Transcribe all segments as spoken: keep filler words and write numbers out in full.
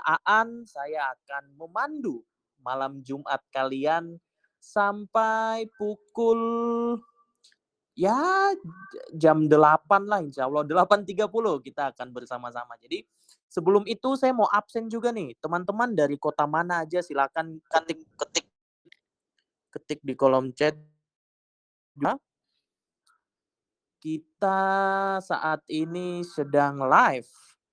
Aan, saya akan memandu malam Jumat kalian sampai pukul ya jam delapan lah insyaallah, delapan tiga puluh kita akan bersama-sama. Jadi sebelum itu saya mau absen juga nih, teman-teman dari kota mana aja silakan ketik ketik ketik di kolom chat. Nah, kita saat ini sedang live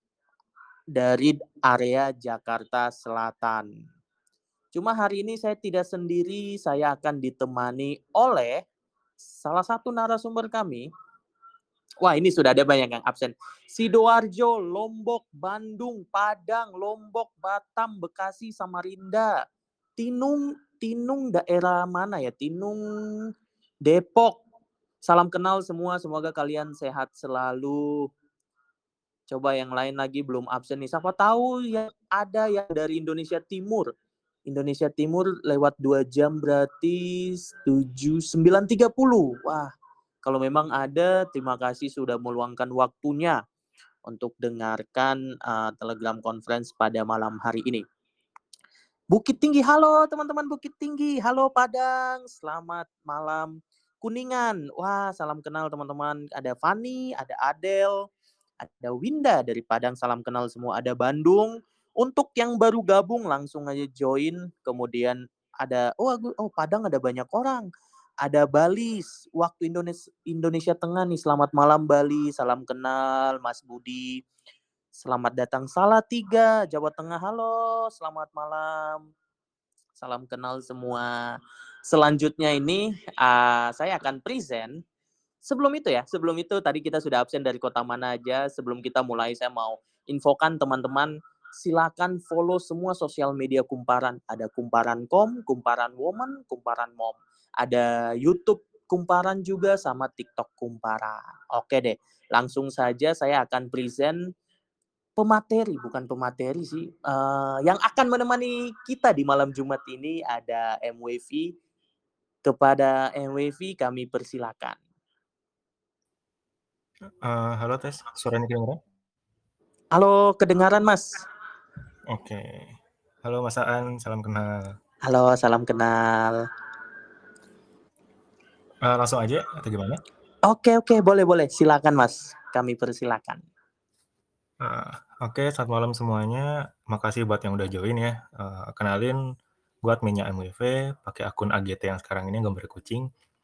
dari area Jakarta Selatan. Cuma hari ini saya tidak sendiri, saya akan ditemani oleh salah satu narasumber kami. Wah, ini sudah ada banyak yang absen. Sidoarjo, Lombok, Bandung, Padang, Lombok, Batam, Bekasi, Samarinda. Tinung, Tinung daerah mana ya? Tinung, Depok. Salam kenal semua, semoga kalian sehat selalu. Coba yang lain lagi belum absen nih. Siapa tahu yang ada yang dari Indonesia Timur. Indonesia Timur lewat dua jam berarti tujuh sembilan tiga puluh. Wah, kalau memang ada, terima kasih sudah meluangkan waktunya untuk dengarkan uh, Telegram Conference pada malam hari ini. Bukit Tinggi, halo teman-teman Bukit Tinggi, halo Padang, selamat malam. Kuningan, wah salam kenal teman-teman. Ada Fani, ada Adel, ada Winda dari Padang, salam kenal semua. Ada Bandung, untuk yang baru gabung langsung aja join. Kemudian ada, oh, oh Padang ada banyak orang. Ada Bali, waktu Indonesia, Indonesia Tengah nih, selamat malam Bali, salam kenal Mas Budi. Selamat datang Salatiga, Jawa Tengah, halo, selamat malam. Salam kenal semua. Selanjutnya ini uh, saya akan present. Sebelum itu ya, sebelum itu tadi kita sudah absen dari kota mana aja. Sebelum kita mulai saya mau infokan teman-teman, silakan follow semua sosial media Kumparan. Ada Kumparan dot com, Kumparan Woman, Kumparan Mom. Ada YouTube Kumparan juga sama TikTok Kumparan. Oke deh, langsung saja saya akan present pemateri, bukan pemateri sih, uh, yang akan menemani kita di malam Jumat ini ada M W V. Kepada M W V kami persilakan. Uh, halo tes, suaranya kedengaran? Halo, kedengaran Mas? Oke, halo Mas Aan, salam kenal. Halo, salam kenal. Uh, langsung aja atau gimana? Oke oke, boleh boleh, silakan Mas, kami persilakan. Uh, Oke, okay, selamat malam semuanya. Makasih buat yang udah join ya. Uh, kenalin, gue adminnya M W V, pakai akun A G T yang sekarang ini gambar kucing.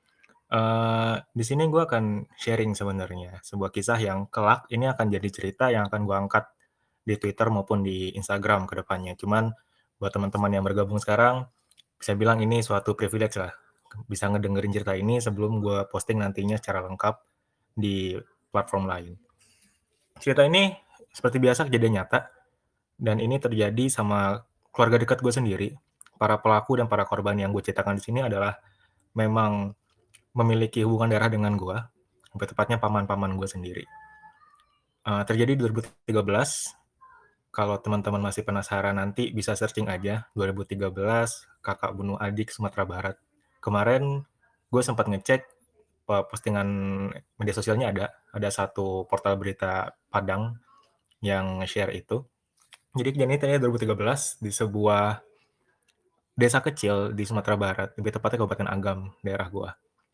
Uh, di sini gue akan sharing sebenarnya sebuah kisah yang kelak ini akan jadi cerita yang akan gue angkat di Twitter maupun di Instagram ke depannya. Cuman buat teman-teman yang bergabung sekarang, bisa bilang ini suatu privilege lah. Bisa ngedengerin cerita ini sebelum gue posting nantinya secara lengkap di platform lain. Cerita ini seperti biasa kejadian nyata, dan ini terjadi sama keluarga dekat gue sendiri. Para pelaku dan para korban yang gue ceritakan di sini adalah memang memiliki hubungan darah dengan gue, lebih tepatnya paman-paman gue sendiri. Uh, terjadi dua ribu tiga belas, kalau teman-teman masih penasaran nanti bisa searching aja, dua ribu tiga belas, kakak bunuh adik Sumatera Barat. Kemarin gue sempat ngecek, postingan media sosialnya ada, ada satu portal berita Padang yang share itu. Jadi kejadian ini terjadi dua ribu tiga belas di sebuah desa kecil di Sumatera Barat, lebih tepatnya Kabupaten Agam, daerah gua.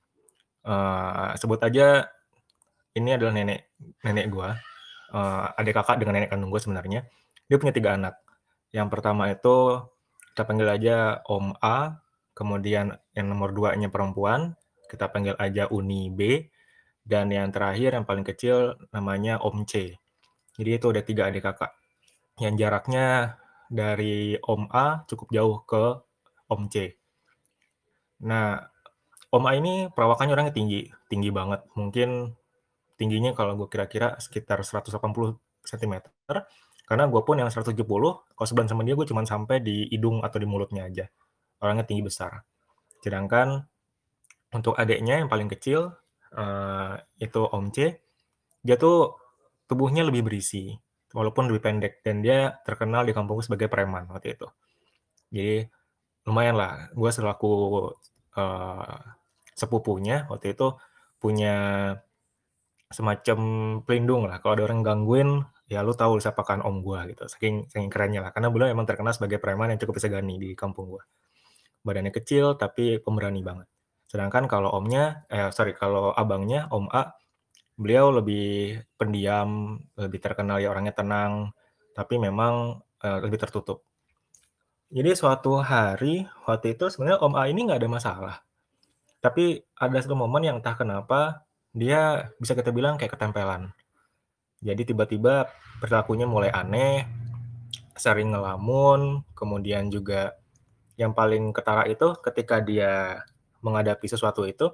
Uh, sebut aja ini adalah nenek nenek gua, uh, adik kakak dengan nenek kandung gua sebenarnya. Dia punya tiga anak. Yang pertama itu kita panggil aja Om A, kemudian yang nomor duanya perempuan, kita panggil aja Uni B, dan yang terakhir yang paling kecil namanya Om C. Jadi itu ada tiga adik kakak. Yang jaraknya dari Om A cukup jauh ke Om C. Nah, Om A ini perawakannya orangnya tinggi, tinggi banget. Mungkin tingginya kalau gue kira-kira sekitar seratus delapan puluh sentimeter. Karena gue pun yang seratus tujuh puluh, kalau sebelah sama dia gue cuma sampai di hidung atau di mulutnya aja. Orangnya tinggi besar. Sedangkan untuk adiknya yang paling kecil, uh, itu Om C, dia tuh tubuhnya lebih berisi, walaupun lebih pendek, dan dia terkenal di kampungku sebagai preman waktu itu. Jadi lumayan lah, gue selaku uh, sepupunya waktu itu punya semacam pelindung lah. Kalau ada orang gangguin, ya lu tahu siapa kan om gua gitu, saking saking kerennya lah, karena beliau emang terkenal sebagai preman yang cukup disegani di kampung gua. Badannya kecil tapi pemberani banget. Sedangkan kalau omnya eh sorry, kalau abangnya, Om A, beliau lebih pendiam, lebih terkenal ya orangnya tenang, tapi memang, eee, lebih tertutup. Jadi suatu hari, waktu itu sebenarnya Om A ini nggak ada masalah, tapi ada satu momen yang entah kenapa, dia bisa kita bilang kayak ketempelan. Jadi tiba-tiba perilakunya mulai aneh, sering ngelamun, kemudian juga yang paling ketara itu ketika dia menghadapi sesuatu itu,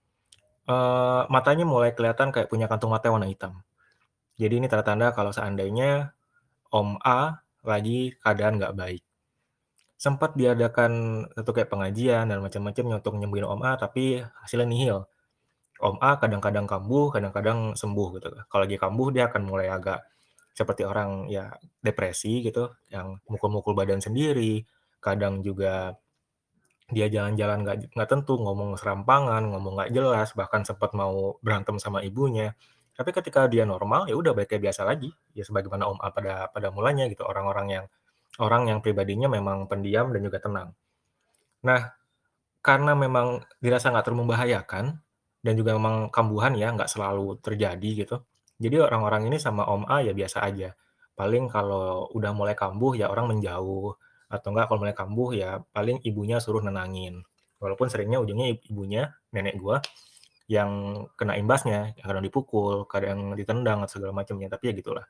eee, matanya mulai kelihatan kayak punya kantung mata warna hitam. Jadi ini tanda-tanda kalau seandainya Om A lagi keadaan nggak baik. Sempat diadakan satu kayak pengajian dan macam-macamnya untuk nyembuhin Om A, tapi hasilnya nihil. Om A kadang-kadang kambuh, kadang-kadang sembuh gitu. Kalau lagi kambuh dia akan mulai agak seperti orang ya depresi gitu, yang mukul-mukul badan sendiri, kadang juga dia jalan-jalan nggak nggak tentu, ngomong serampangan, ngomong nggak jelas, bahkan sempat mau berantem sama ibunya. Tapi ketika dia normal, ya udah balik kayak biasa lagi, ya sebagaimana Om A pada pada mulanya gitu, orang-orang yang orang yang pribadinya memang pendiam dan juga tenang. Nah, karena memang dirasa nggak terlalu membahayakan dan juga memang kambuhan ya, nggak selalu terjadi gitu. Jadi orang-orang ini sama Om A ya biasa aja. Paling kalau udah mulai kambuh ya orang menjauh, atau enggak kalau mulai kambuh ya paling ibunya suruh nenangin. Walaupun seringnya ujungnya ib ibunya, nenek gua, yang kena imbasnya, kadang dipukul, kadang ditendang atau segala macamnya, tapi ya gitulah.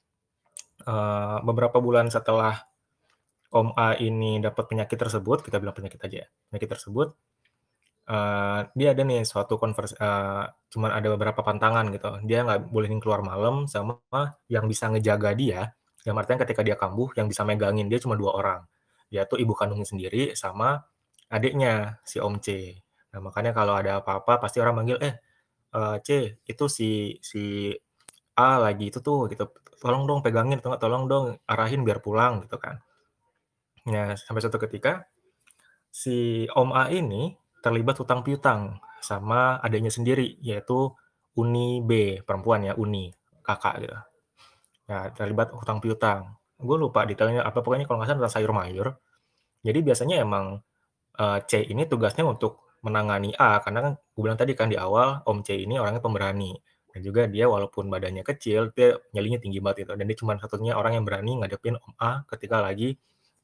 Eee, beberapa bulan setelah Om A ini dapat penyakit tersebut, kita bilang penyakit aja ya, penyakit tersebut, Eee, dia ada nih suatu konvers eee, cuman ada beberapa pantangan gitu, dia nggak bolehin keluar malam sama yang bisa ngejaga dia, dalam artian ketika dia kambuh yang bisa megangin dia cuma dua orang, yaitu ibu kandungnya sendiri sama adiknya, si Om C. Nah, makanya kalau ada apa-apa pasti orang manggil, "Eh, eee, C, itu si si A lagi itu tuh," gitu, "tolong dong pegangin atau enggak tolong dong arahin biar pulang," gitu kan. Nah, sampai suatu ketika si Om A ini terlibat hutang piutang sama adiknya sendiri, yaitu Uni B, perempuan ya, Uni, kakak gitu. Nah, terlibat hutang piutang. Gue lupa detailnya apa, pokoknya kalau nggak salah tentang sayur mayur. Jadi biasanya emang, eee, C ini tugasnya untuk menangani A, karena kan gue bilang tadi kan di awal, Om C ini orangnya pemberani. Dan juga dia walaupun badannya kecil, dia nyalinya tinggi banget gitu, dan dia cuma satunya orang yang berani ngadepin Om A ketika lagi,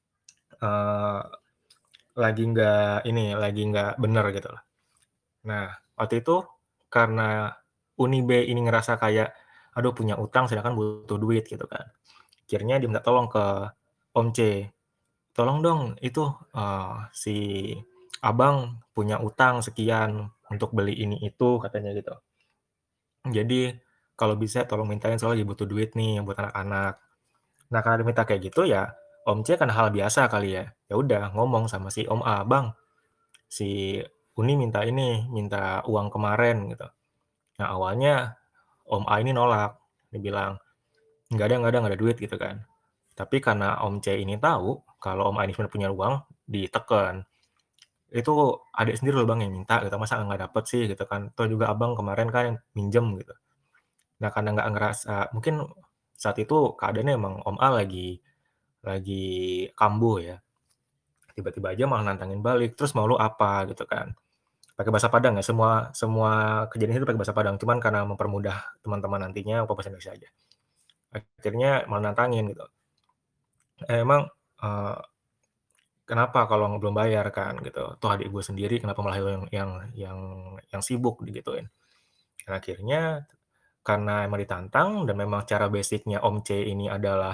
eee, lagi nggak ini, lagi nggak bener gitu loh. Nah, waktu itu karena Uni B ini ngerasa kayak, aduh punya utang sedangkan butuh duit gitu kan. Akhirnya dia minta tolong ke Om C, "Tolong dong itu, eee, si Abang punya utang sekian untuk beli ini itu," katanya gitu. "Jadi kalau bisa tolong mintain soalnya lagi butuh duit nih buat anak-anak." Nah, karena dia minta kayak gitu ya, Om C karena hal biasa kali ya, ya udah ngomong sama si Om A, "Bang, si Uni minta ini, minta uang kemarin," gitu. Nah, awalnya Om A ini nolak, dia bilang, "Nggak ada nggak ada nggak ada duit," gitu kan. Tapi karena Om C ini tahu kalau Om A ini sebenarnya punya uang, diteken, "Itu adik sendiri loh Bang yang minta," gitu, "masa nggak dapet sih?" Gitu kan, "Toh juga Abang kemarin kan minjem," gitu. Nah, karena nggak ngerasa mungkin saat itu keadaannya emang Om A lagi lagi kambuh ya, tiba-tiba aja malah nantangin balik, "Terus mau lu apa?" Gitu kan. Pakai bahasa Padang ya, semua semua kejadian itu pakai bahasa Padang, cuman karena mempermudah teman-teman nantinya pakai bahasa Indonesia aja. Akhirnya malah nantangin gitu, "Emang, eee, kenapa kalau belum bayar kan?" Gitu, "Toh adik gue sendiri kenapa malah lu yang yang yang yang sibuk?" Digituin. Dan akhirnya karena emang ditantang dan memang cara basic-nya Om C ini adalah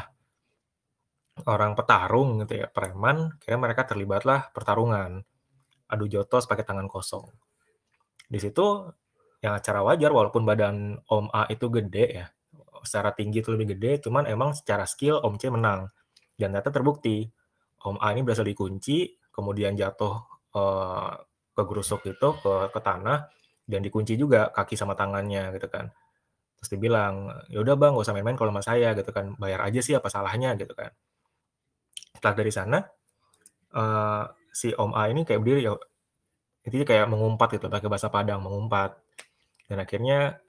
orang petarung gitu ya, preman, akhirnya mereka terlibatlah pertarungan, adu jotos pakai tangan kosong. Di situ ya secara wajar walaupun badan Om A itu gede ya, secara tinggi itu lebih gede, cuman emang secara skill Om C menang. Dan ternyata terbukti, Om A ini berhasil dikunci, kemudian jatuh, eee, kegerusuk itu ke ke tanah, dan dikunci juga kaki sama tangannya gitu kan. Terus dia bilang, "Ya udah Bang, nggak usah main-main kalau sama saya," gitu kan, "bayar aja sih apa salahnya," gitu kan. Setelah dari sana, eee, si Om A ini kayak berdiri ya, intinya kayak mengumpat gitu pakai bahasa Padang, mengumpat. Dan akhirnya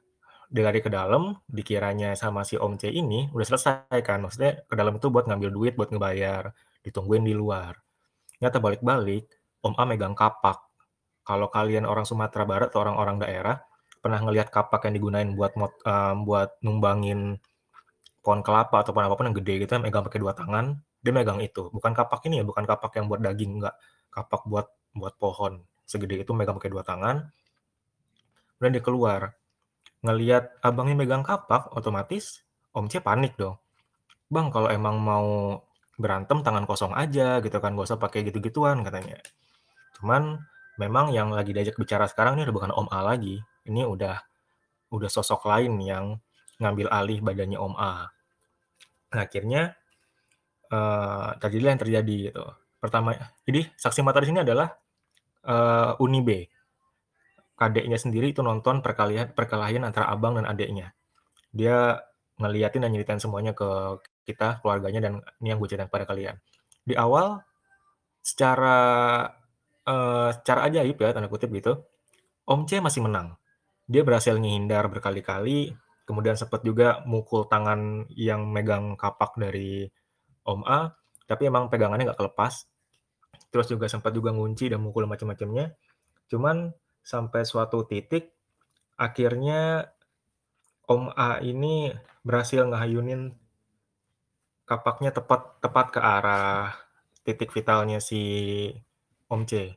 dia lari ke dalam, dikiranya sama si Om C ini udah selesai kan, maksudnya ke dalam itu buat ngambil duit, buat ngebayar, ditungguin di luar. Ternyata balik-balik, Om A megang kapak. Kalau kalian orang Sumatera Barat atau orang-orang daerah, pernah ngelihat kapak yang digunain buat mot eee, buat numbangin pohon kelapa ataupun apapun yang gede gitu kan, megang pakai dua tangan, dia megang itu. Bukan kapak ini ya, bukan kapak yang buat daging, enggak. Kapak buat buat pohon, segede itu megang pakai dua tangan, kemudian dia keluar. Ngelihat abangnya megang kapak, otomatis Om C panik dong. "Bang, kalau emang mau berantem tangan kosong aja gitu kan, nggak usah pakai gitu-gituan," katanya. Cuman memang yang lagi diajak bicara sekarang ini udah bukan Om A lagi, ini udah udah sosok lain yang ngambil alih badannya Om A. Nah, akhirnya, eee, terjadilah yang terjadi gitu. Pertama jadi saksi mata di sini adalah, eee, Uni B. Kadeknya sendiri itu nonton perkalian perkelahian antara abang dan adeknya. Dia ngeliatin dan nyeritain semuanya ke kita, keluarganya, dan ini yang gue ceritain kepada kalian. Di awal secara, eee, secara ajaib ya, tanda kutip gitu, Om C masih menang. Dia berhasil ngehindar berkali-kali, kemudian sempet juga mukul tangan yang megang kapak dari Om A, tapi emang pegangannya nggak kelepas. Terus juga sempat juga ngunci dan mukul macam-macamnya. Cuman sampai suatu titik akhirnya Om A ini berhasil ngehayunin kapaknya tepat tepat ke arah titik vitalnya si Om C.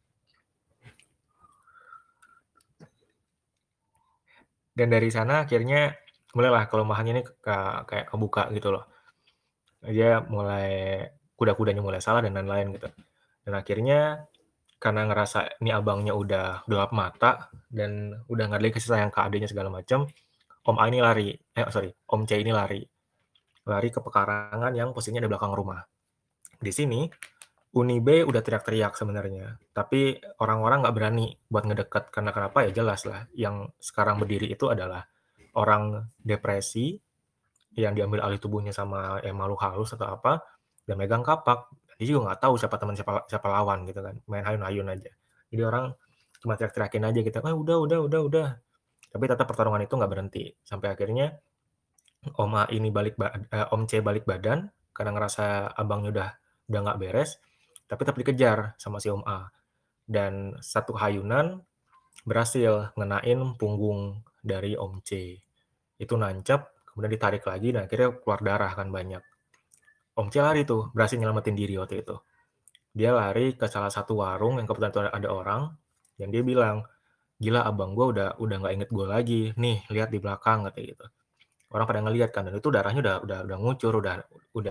Dan dari sana akhirnya mulailah kelemahannya ini ke kayak kebuka gitu loh. Dia mulai kuda-kudanya mulai salah dan lain-lain gitu. Dan akhirnya karena ngerasa ini abangnya udah gelap mata dan udah nggak ada lagi kasih sayang ke adiknya segala macam, Om A ini lari, eh sorry, Om C ini lari. Lari ke pekarangan yang posisinya di belakang rumah. Di sini, Uni B udah teriak-teriak sebenarnya, tapi orang-orang nggak berani buat ngedekat karena kenapa ya jelas lah, yang sekarang berdiri itu adalah orang depresi yang diambil alih tubuhnya sama yang makhluk halus atau apa, dan megang kapak. Dia juga nggak tahu siapa teman siapa siapa lawan gitu kan, main hayun-hayun aja. Jadi orang cuma teriak-teriakin aja gitu, "Ah, udah udah udah udah." Tapi tetap pertarungan itu nggak berhenti, sampai akhirnya Om A ini balik ba eee, Om C balik badan karena ngerasa abangnya udah udah nggak beres, tapi tetap dikejar sama si Om A. Dan satu hayunan berhasil ngenain punggung dari Om C. Itu nancep, kemudian ditarik lagi dan akhirnya keluar darah kan banyak. Om C lari tuh, berhasil nyelamatin diri waktu itu. Dia lari ke salah satu warung yang kebetulan itu ada orang, dan dia bilang, "Gila abang gua udah udah nggak inget gua lagi, nih lihat di belakang," katanya gitu. Orang pada ngelihat kan, dan itu darahnya udah udah udah ngucur, udah udah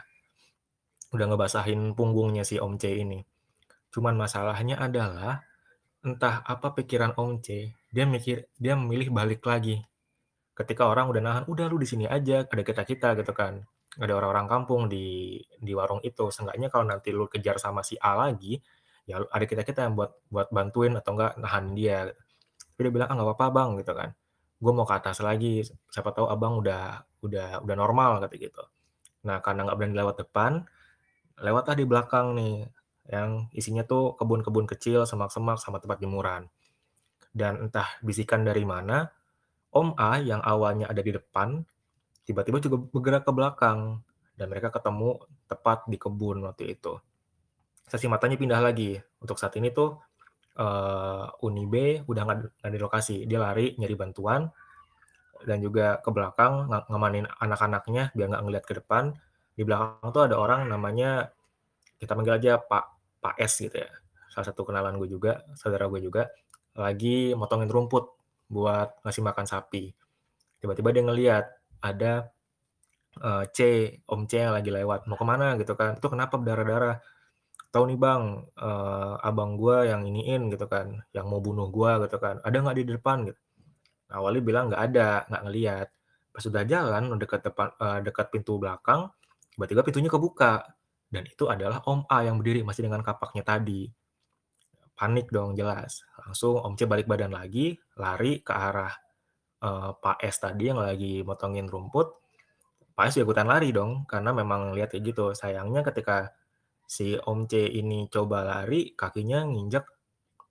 udah ngebasahin punggungnya si Om C ini. Cuman masalahnya adalah, entah apa pikiran Om C, dia mikir dia memilih balik lagi. Ketika orang udah nahan, "Udah lu di sini aja, ada kita-kita," gitu kan. Ada orang-orang kampung di di warung itu, seenggaknya kalau nanti lu kejar sama si A lagi, ya ada kita-kita yang buat buat bantuin atau enggak nahan dia. Tapi dia bilang, "Ah, nggak apa-apa Bang," gitu kan. "Gue mau ke atas lagi, siapa tahu Abang udah udah udah normal," kata gitu. Nah, karena nggak berani lewat depan, lewatlah di belakang nih, yang isinya tuh kebun-kebun kecil, semak-semak, sama tempat jemuran. Dan entah bisikan dari mana, Om A yang awalnya ada di depan, tiba-tiba juga bergerak ke belakang, dan mereka ketemu tepat di kebun waktu itu. Saksi matanya pindah lagi. Untuk saat ini tuh, eee, Uni B udah nggak nggak di lokasi, dia lari nyari bantuan dan juga ke belakang nga ngamanin anak-anaknya biar nggak ngelihat ke depan. Di belakang tuh ada orang namanya, kita panggil aja Pak Pak S gitu ya, salah satu kenalan gue juga, saudara gue juga, lagi motongin rumput buat ngasih makan sapi. Tiba-tiba dia ngelihat ada, eee, C, Om C yang lagi lewat, "Mau ke mana?" gitu kan, "Itu kenapa berdarah-darah?" "Tahu nih Bang, eee, abang gua yang iniin," gitu kan, "yang mau bunuh gua," gitu kan, "Ada nggak di depan?" gitu. Awalnya bilang nggak ada, nggak ngelihat. Pas udah jalan dekat depan eee, dekat pintu belakang, tiba-tiba pintunya kebuka, dan itu adalah Om A yang berdiri masih dengan kapaknya tadi. Panik dong jelas, langsung Om C balik badan lagi, lari ke arah, eee, Pak S tadi yang lagi motongin rumput. Pak S juga ikutan lari dong, karena memang lihat kayak gitu. Sayangnya ketika si Om C ini coba lari, kakinya nginjek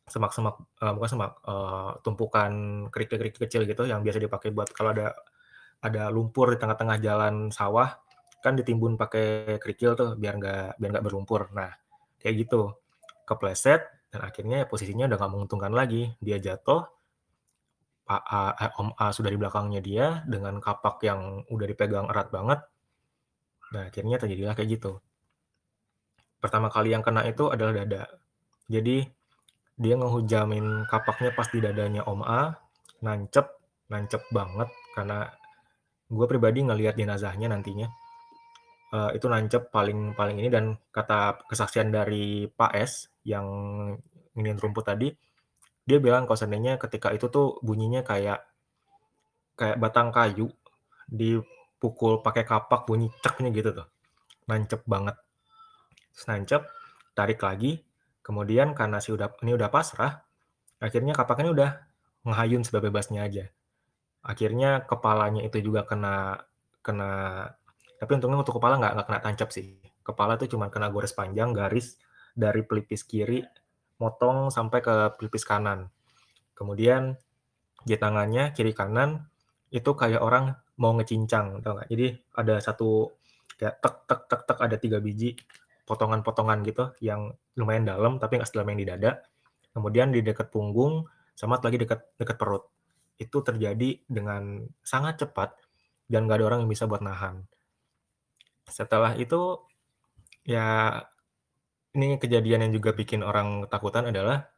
semak-semak, eee, bukan semak, eee, tumpukan kerikil-kerikil kecil gitu yang biasa dipakai buat kalau ada ada lumpur di tengah-tengah jalan sawah, kan ditimbun pakai kerikil tuh biar nggak biar nggak berlumpur. Nah, kayak gitu. Kepleset dan akhirnya posisinya udah nggak menguntungkan lagi. Dia jatuh, Pak A eh, Om A sudah di belakangnya dia dengan kapak yang udah dipegang erat banget. Nah, akhirnya terjadilah kayak gitu. Pertama kali yang kena itu adalah dada. Jadi dia ngehujamin kapaknya pas di dadanya Om A, nancep, nancep banget karena gue pribadi ngelihat jenazahnya nantinya, eee, itu nancep paling paling ini dan kata kesaksian dari Pak S yang nginiin rumput tadi, dia bilang kalau seandainya ketika itu tuh bunyinya kayak kayak batang kayu dipukul pakai kapak bunyi ceknya gitu tuh, nancep banget. Terus nancep, tarik lagi, kemudian karena si udah ini udah pasrah, akhirnya kapaknya udah ngehayun sebebasnya aja. Akhirnya kepalanya itu juga kena kena tapi untungnya untuk kepala nggak nggak kena tancap sih. Kepala tuh cuma kena gores panjang, garis dari pelipis kiri, motong sampai ke pelipis kanan. Kemudian di tangannya kiri kanan, itu kayak orang mau ngecincang, tau nggak? Jadi ada satu kayak tek tek tek tek ada tiga biji potongan-potongan gitu yang lumayan dalam tapi nggak sedalam yang di dada. Kemudian di dekat punggung, sama satu lagi dekat dekat perut. Itu terjadi dengan sangat cepat dan nggak ada orang yang bisa buat nahan. Setelah itu, ya ini kejadian yang juga bikin orang ketakutan adalah,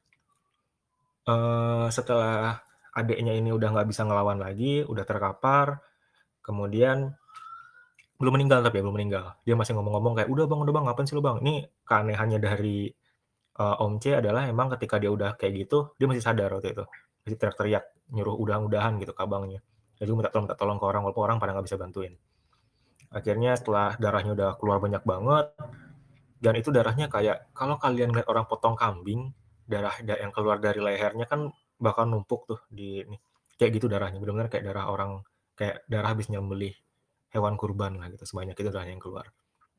eee, setelah adeknya ini udah nggak bisa ngelawan lagi, udah terkapar, kemudian belum meninggal tapi ya, belum meninggal. Dia masih ngomong-ngomong kayak, "Udah Bang udah Bang, ngapain sih lu Bang?" Ini keanehannya dari, eee, Om C adalah emang ketika dia udah kayak gitu, dia masih sadar waktu itu. Masih teriak-teriak, nyuruh udahan-udahan gitu ke abangnya. Dan juga minta tolong minta tolong ke orang, walaupun orang pada nggak bisa bantuin. Akhirnya setelah darahnya udah keluar banyak banget, dan itu darahnya kayak kalau kalian lihat orang potong kambing, darah da yang keluar dari lehernya kan bakal numpuk tuh di ini, kayak gitu darahnya, bener-bener kayak darah orang, kayak darah habis nyembelih hewan kurban lah gitu, sebanyak itu darahnya yang keluar.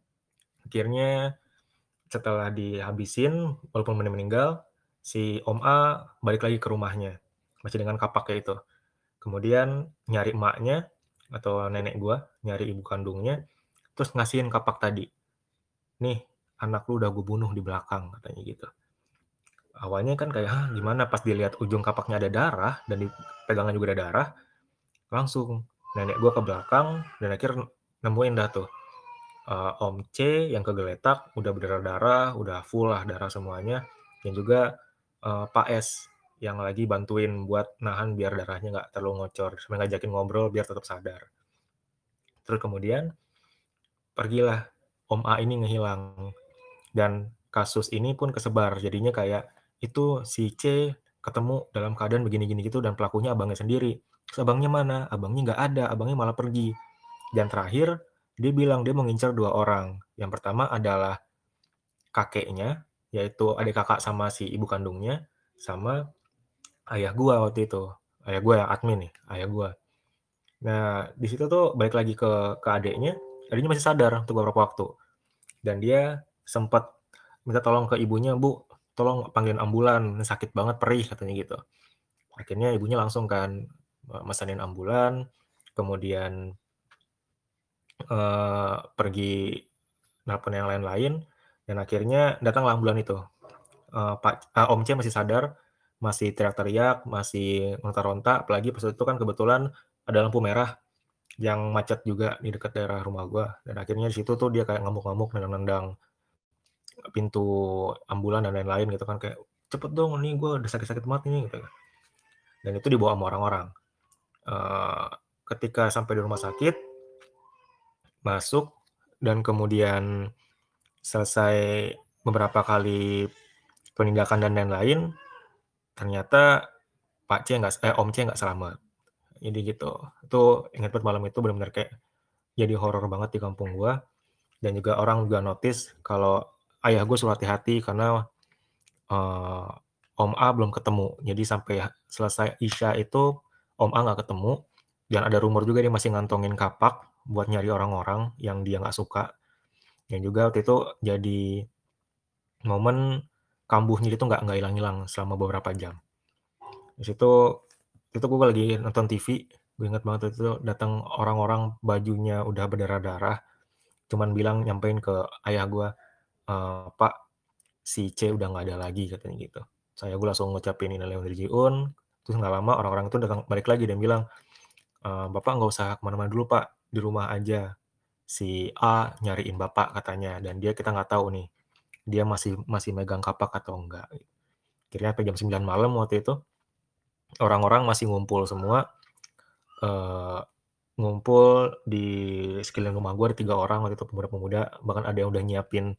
Akhirnya setelah dihabisin, walaupun udah meninggal, si Om A balik lagi ke rumahnya, masih dengan kapaknya itu. Kemudian nyari emaknya atau nenek gua, nyari ibu kandungnya, terus ngasihin kapak tadi. "Nih, anak lu udah gue bunuh di belakang," katanya gitu. Awalnya kan kayak, "Hah, gimana?" Pas dilihat ujung kapaknya ada darah dan di pegangan juga ada darah, langsung nenek gua ke belakang dan akhirnya nemuin dah tuh, eee, Om C yang kegeletak, udah berdarah-darah, udah full lah darah semuanya, dan juga, eee, Pak S yang lagi bantuin buat nahan biar darahnya nggak terlalu ngocor, sambil ngajakin ngobrol biar tetap sadar. Terus kemudian pergilah Om A ini ngehilang. Dan kasus ini pun kesebar, jadinya kayak, itu si C ketemu dalam keadaan begini-gini gitu dan pelakunya abangnya sendiri. Terus abangnya mana? Abangnya nggak ada, abangnya malah pergi. Dan terakhir, dia bilang dia mau ngincer dua orang. Yang pertama adalah kakeknya, yaitu adik kakak sama si ibu kandungnya, sama ayah gua waktu itu. Ayah gua yang admin nih, ayah gua. Nah, di situ tuh balik lagi ke ke adiknya, adiknya masih sadar untuk beberapa waktu. Dan dia sempat minta tolong ke ibunya, "Bu, tolong panggilin ambulan, sakit banget, perih," katanya gitu. Akhirnya ibunya langsung kan, eee, mesenin ambulan, kemudian, eee, pergi nelpon yang lain-lain, dan akhirnya datanglah ambulan itu. Eee, Pak eee, Om C masih sadar, masih teriak-teriak, masih ronta-ronta, apalagi pas itu kan kebetulan ada lampu merah yang macet juga di dekat daerah rumah gua, dan akhirnya di situ tuh dia kayak ngamuk-ngamuk, nendang-nendang pintu ambulan dan lain-lain gitu kan, kayak, "Cepet dong, ini gue udah sakit-sakit banget ini," gitu kan. Dan itu dibawa sama orang-orang. Eee, ketika sampai di rumah sakit, masuk, dan kemudian selesai beberapa kali penindakan dan lain-lain, ternyata Pak C nggak eh, Om C nggak selamat. Jadi gitu. Itu inget banget malam itu bener-bener kayak jadi horor banget di kampung gua, dan juga orang juga notice kalau ayah gue suruh hati-hati karena Eee, Om A belum ketemu. Jadi sampai selesai Isya itu Om A nggak ketemu, dan ada rumor juga dia masih ngantongin kapak buat nyari orang-orang yang dia nggak suka. Dan juga waktu itu jadi momen kambuhnya itu nggak nggak hilang-hilang selama beberapa jam. Di situ itu gue lagi nonton T V, gue inget banget waktu itu datang orang-orang bajunya udah berdarah-darah, cuman bilang nyampein ke ayah gue, eee, "Pak, si C udah nggak ada lagi," katanya gitu. Saya gue langsung ngucapin innalillahi wa inna ilaihi raji'un, terus nggak lama orang-orang itu datang balik lagi dan bilang, eee, "Bapak nggak usah ke mana-mana dulu Pak, di rumah aja. Si A nyariin Bapak," katanya, "dan dia kita nggak tahu nih, dia masih masih megang kapak atau enggak." Akhirnya sampai jam sembilan malam waktu itu, orang-orang masih ngumpul semua, eee, ngumpul di sekeliling rumah gue, ada tiga orang waktu itu pemuda-pemuda, bahkan ada yang udah nyiapin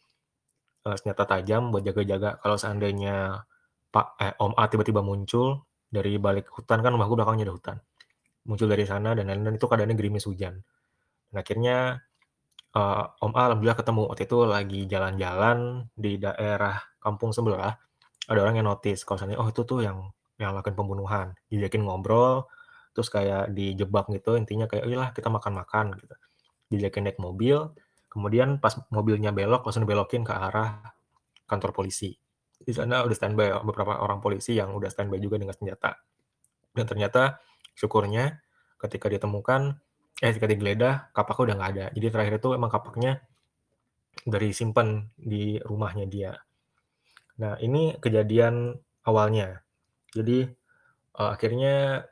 eee, senjata tajam buat jaga-jaga kalau seandainya Pak eh, Om A tiba-tiba muncul dari balik hutan, kan rumah gue belakangnya ada hutan. Muncul dari sana dan lain-lain, itu keadaannya gerimis hujan. Dan akhirnya, eee, Om A alhamdulillah ketemu, waktu itu lagi jalan-jalan di daerah kampung sebelah, ada orang yang notice kalau seandainya, oh itu tuh yang yang lakuin pembunuhan. Diajakin ngobrol, terus kayak dijebak gitu, intinya kayak, "Ayolah kita makan-makan," gitu. Diajakin naik mobil, kemudian pas mobilnya belok, langsung dibelokin ke arah kantor polisi. Di sana udah standby beberapa orang polisi yang udah standby juga dengan senjata. Dan ternyata syukurnya ketika ditemukan eh, ketika digeledah kapaknya udah nggak ada. Jadi terakhir itu emang kapaknya dari simpen di rumahnya dia. Nah, ini kejadian awalnya. Jadi, eee, akhirnya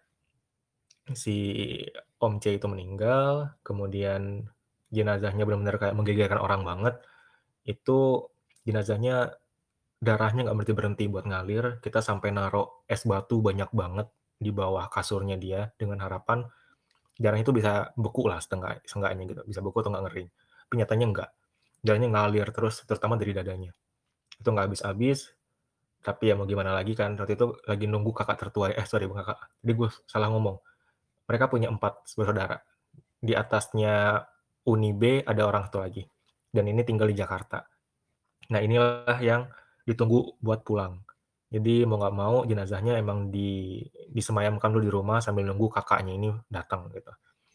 si Om C itu meninggal, kemudian jenazahnya benar-benar kayak menggegerkan orang banget. Itu jenazahnya darahnya nggak berhenti-berhenti buat ngalir, kita sampai naruh es batu banyak banget di bawah kasurnya dia, dengan harapan darahnya itu bisa beku lah setengah seenggaknya gitu, bisa beku atau nggak ngering. Tapi nyatanya enggak, darahnya ngalir terus, terutama dari dadanya. Itu nggak habis-habis, tapi ya mau gimana lagi kan, waktu itu lagi nunggu kakak tertua eh sorry bukan kakak, tadi gue salah ngomong. Mereka punya empat bersaudara, di atasnya Uni B ada orang satu lagi, dan ini tinggal di Jakarta. Nah inilah yang ditunggu buat pulang. Jadi mau nggak mau jenazahnya emang di disemayamkan dulu di rumah sambil nunggu kakaknya ini datang gitu.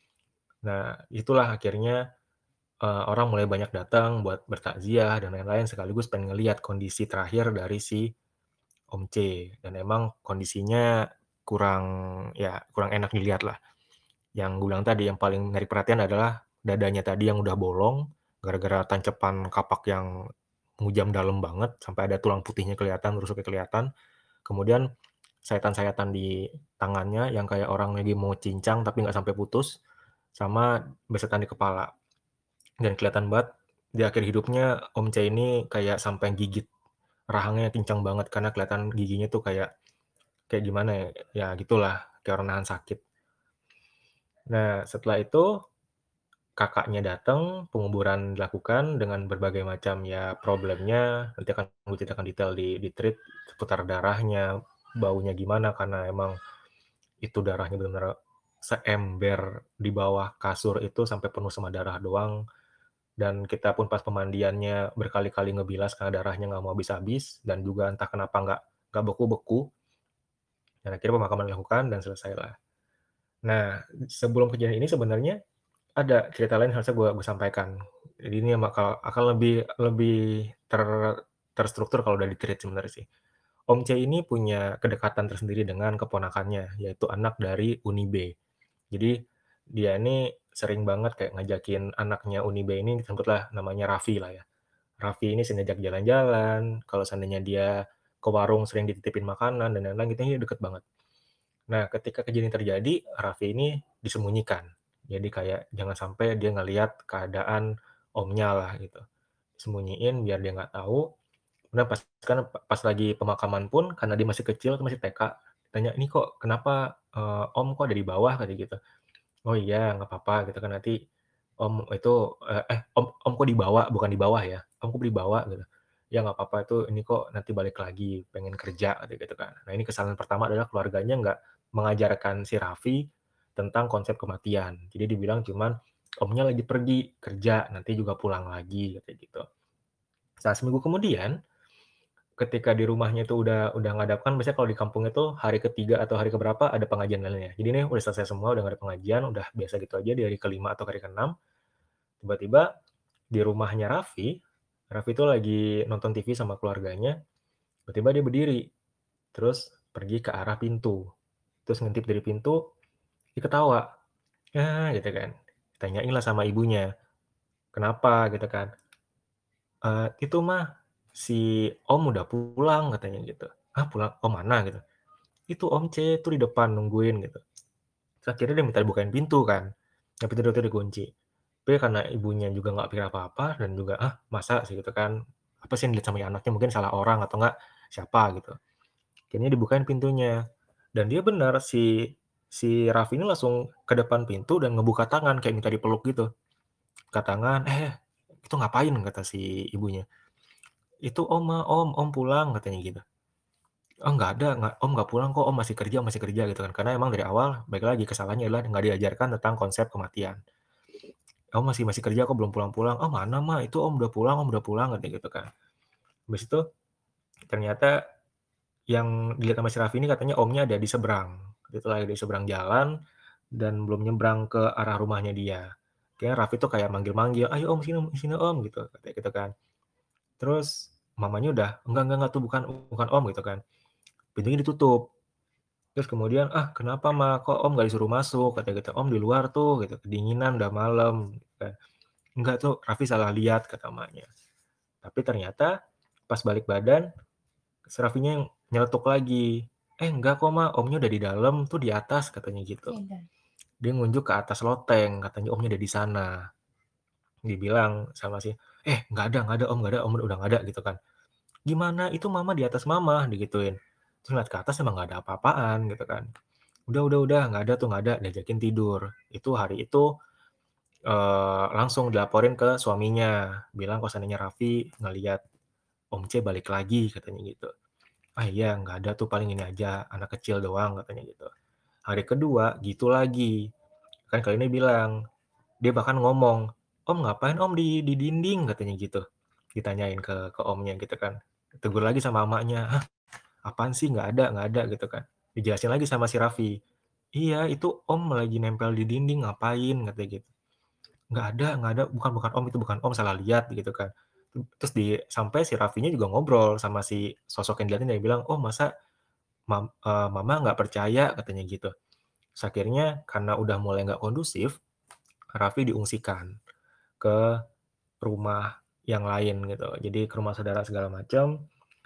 Nah itulah akhirnya, eee, orang mulai banyak datang buat bertakziah dan lain-lain sekaligus pengen ngelihat kondisi terakhir dari si Om C, dan emang kondisinya kurang ya kurang enak dilihat lah. Yang gue bilang tadi yang paling menarik perhatian adalah dadanya tadi yang udah bolong gara-gara tancapan kapak yang mengujam dalam banget sampai ada tulang putihnya kelihatan, rusuknya kelihatan. Kemudian sayatan-sayatan di tangannya yang kayak orang lagi mau cincang tapi nggak sampai putus, sama besetan di kepala. Dan kelihatan banget di akhir hidupnya Om C ini kayak sampai gigit rahangnya kencang banget karena kelihatan giginya tuh kayak kayak gimana ya, ya gitulah, kayak orang nahan sakit. Nah setelah itu kakaknya datang, penguburan dilakukan dengan berbagai macam ya problemnya, nanti akan gue ceritakan detail di di treat seputar darahnya, baunya gimana karena emang itu darahnya benar-benar seember di bawah kasur itu sampai penuh sama darah doang, dan kita pun pas pemandiannya berkali-kali ngebilas karena darahnya nggak mau habis-habis dan juga entah kenapa nggak nggak beku-beku, dan akhirnya pemakaman dilakukan dan selesailah. Nah, sebelum kejadian ini sebenarnya ada cerita lain harusnya gue gue sampaikan. Jadi ini yang bakal akan lebih lebih ter terstruktur kalau udah di-treat sebenarnya sih. Om C ini punya kedekatan tersendiri dengan keponakannya, yaitu anak dari Uni B. Jadi dia ini sering banget kayak ngajakin anaknya Uni B ini, sebutlah namanya Raffi lah ya. Raffi ini sering ngajak jalan-jalan, kalau seandainya dia ke warung sering dititipin makanan dan lain-lain gitu, ini deket banget. Nah, ketika kejadian terjadi, Raffi ini disembunyikan. Jadi kayak jangan sampai dia ngelihat keadaan omnya lah gitu. Sembunyiin biar dia nggak tahu. Kemudian pas kan pas lagi pemakaman pun karena dia masih kecil, masih T K, tanya, "Ini kok kenapa, eee, Om kok ada di bawah?" Katanya gitu. "Oh iya, nggak apa-apa," gitu kan, "nanti Om itu, eee, eh, Om Om kok dibawa, bukan di bawah ya, Om kok dibawa?" Gitu. "Ya nggak apa-apa itu, ini kok nanti balik lagi, pengen kerja," katanya gitu kan. Nah ini kesalahan pertama adalah keluarganya nggak mengajarkan si Raffi tentang konsep kematian. Jadi dibilang cuman, "Omnya lagi pergi kerja, nanti juga pulang lagi," katanya gitu. Saat seminggu kemudian, ketika di rumahnya itu udah udah ngadap kan biasanya kalau di kampung itu hari ketiga atau hari keberapa ada pengajian lainnya. Jadi ini udah selesai semua, udah nggak ada pengajian, udah biasa gitu aja di hari kelima atau hari keenam, tiba-tiba di rumahnya Raffi, Raffi itu lagi nonton T V sama keluarganya, Tiba-tiba dia berdiri, terus pergi ke arah pintu, terus ngintip dari pintu, dia ketawa, "Ah," gitu kan. Ditanyain lah sama ibunya, "Kenapa?" Gitu kan. Eee, "Itu mah, si Om udah pulang," katanya gitu. "Hah, pulang? Om mana?" Gitu. "Itu Om C, tuh di depan nungguin," gitu. Terus akhirnya dia minta dibukain pintu kan, tapi pintu itu dikunci. Tapi karena ibunya juga nggak pikir apa-apa dan juga, "Ah, masa sih?" Gitu kan. Apa sih yang dilihat sama anaknya, mungkin salah orang atau enggak siapa gitu. Akhirnya dibukain pintunya, dan dia benar si si Raffi ini langsung ke depan pintu dan ngebuka tangan kayak minta dipeluk gitu. Buka tangan, "Eh, itu ngapain?" Kata si ibunya. "Itu Om mah, Om, Om pulang," katanya gitu. "Oh, nggak ada, nggak Om nggak pulang kok, Om masih kerja masih kerja," gitu kan. Karena emang dari awal balik lagi kesalahannya adalah nggak diajarkan tentang konsep kematian. "Om masih masih kerja kok, belum pulang-pulang." "Oh, mana mah, itu Om udah pulang Om udah pulang," katanya gitu kan. Habis itu ternyata yang dilihat sama si Raffi ini katanya Omnya ada di seberang, itu lagi di seberang jalan dan belum nyebrang ke arah rumahnya dia. Akhirnya Raffi tuh kayak manggil-manggil, "Ayo Om, sini sini Om," gitu, katanya gitu kan. Terus mamanya udah, "Enggak enggak enggak, tuh bukan bukan Om," gitu kan. Pintunya ditutup. Terus kemudian, "Ah, kenapa Ma? Kok Om nggak disuruh masuk?" Katanya gitu. "Om di luar tuh," gitu, "kedinginan, udah malam," gitu kan. "Enggak tuh, Raffi salah lihat," kata emaknya. Tapi ternyata pas balik badan, si Raffinya yang nyeletuk lagi, "Eh, enggak kok Ma, Omnya udah di dalam tuh di atas," katanya gitu. Dia ngunjuk ke atas loteng, katanya Omnya ada di sana. Dibilang sama si, "Eh, nggak ada nggak ada Om, nggak ada Om, udah nggak ada," gitu kan. "Gimana? Itu Mama di atas Mama," digituin. Terus ngeliat ke atas emang nggak ada apa-apaan gitu kan. "Udah udah udah, nggak ada tuh, nggak ada," diajakin tidur. Itu hari itu, eee, langsung dilaporin ke suaminya, bilang kalau seandainya Raffi ngelihat Om C balik lagi, katanya gitu. "Ah, iya, nggak ada tuh, paling ini aja, anak kecil doang," katanya gitu. Hari kedua gitu lagi, kan kali ini bilang, dia bahkan ngomong, "Om ngapain Om di di dinding?" Katanya gitu. Ditanyain ke ke Omnya gitu kan. Ditegur lagi sama emaknya, "Hah, apaan sih? Nggak ada nggak ada," gitu kan. Dijelasin lagi sama si Raffi, "Iya, itu Om lagi nempel di dinding, ngapain?" Katanya gitu. "Nggak ada nggak ada, bukan bukan Om, itu bukan Om, salah lihat," gitu kan. Terus di sampai si Raffinya juga ngobrol sama si sosok yang dilihatin, dia bilang, "Oh, masa mam eee, Mama nggak percaya?" Katanya gitu. Terus akhirnya karena udah mulai nggak kondusif, Raffi diungsikan ke rumah yang lain gitu. Jadi ke rumah saudara segala macam,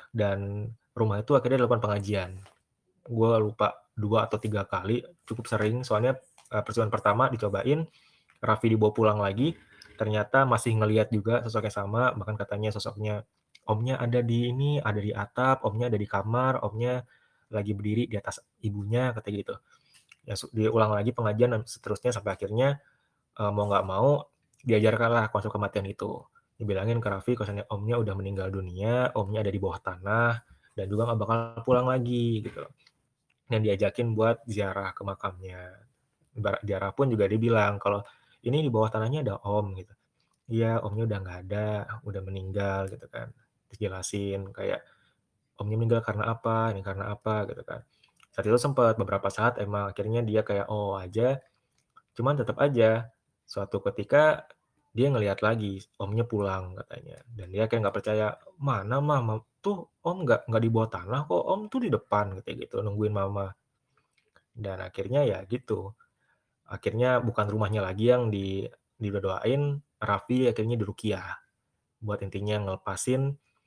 dan rumah itu akhirnya dilakukan pengajian. Gua lupa dua atau tiga kali, cukup sering soalnya, eee, percobaan pertama dicobain, Raffi dibawa pulang lagi, ternyata masih ngelihat juga sosok yang sama, bahkan katanya sosoknya, "Omnya ada di ini, ada di atap, Omnya ada di kamar, Omnya lagi berdiri di atas ibunya," katanya gitu. Ya su diulang lagi pengajian dan seterusnya sampai akhirnya, eee, mau nggak mau diajarkanlah konsep kematian itu. Dibilangin ke Raffi kalau misalnya Omnya udah meninggal dunia, Omnya ada di bawah tanah, dan juga nggak bakal pulang lagi gitu. Dan diajakin buat ziarah ke makamnya. Ibarat ziarah pun juga dia bilang kalau, "Ini di bawah tanahnya ada Om," gitu. "Iya, Omnya udah nggak ada, udah meninggal," gitu kan. Dijelasin kayak, "Omnya meninggal karena apa, ini karena apa," gitu kan. Saat itu sempet beberapa saat emang akhirnya dia kayak, "Oh," aja, cuman tetep aja suatu ketika dia ngelihat lagi Omnya pulang katanya, dan dia kayak nggak percaya, "Mana Mah, ma tuh Om nggak nggak di bawah tanah kok, Om tuh di depan," katanya gitu, "nungguin Mama." Dan akhirnya ya gitu, akhirnya bukan rumahnya lagi yang di didoa-doain, Raffi akhirnya diruqyah, buat intinya ngelepasin,